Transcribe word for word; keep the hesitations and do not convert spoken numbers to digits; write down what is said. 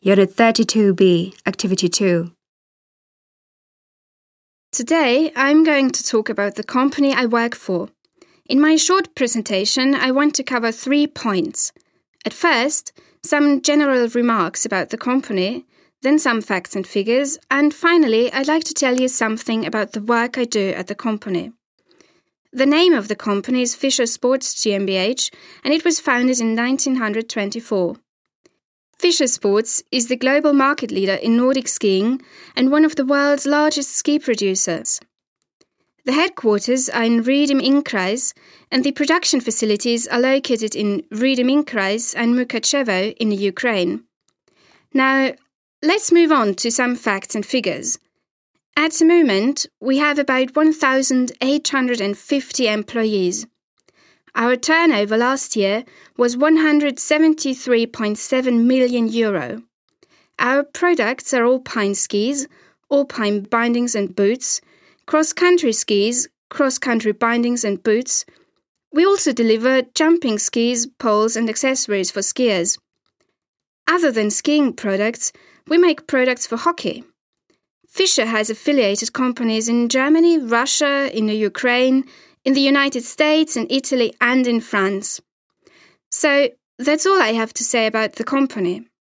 Unit thirty-two B, Activity two. Today, I'm going to talk about the company I work for. In my short presentation, I want to cover three points. At first, some general remarks about the company, then some facts and figures, and finally, I'd like to tell you something about the work I do at the company. The name of the company is Fischer Sports GmbH, and it was founded in nineteen twenty-four. Fischer Sports is the global market leader in Nordic skiing and one of the world's largest ski producers. The headquarters are in Rydym-Innkreis, and the production facilities are located in Rydym-Innkreis and Mukachevo in Ukraine. Now, let's move on to some facts and figures. At the moment, we have about one thousand eight hundred fifty employees. Our turnover last year was one hundred seventy-three point seven million euro. Our products are alpine skis, alpine bindings and boots, cross-country skis, cross-country bindings and boots. We also deliver jumping skis, poles and accessories for skiers. Other than skiing products, we make products for hockey. Fischer has affiliated companies in Germany, Russia, in the Ukraine, in the United States, in Italy and in France. So that's all I have to say about the company.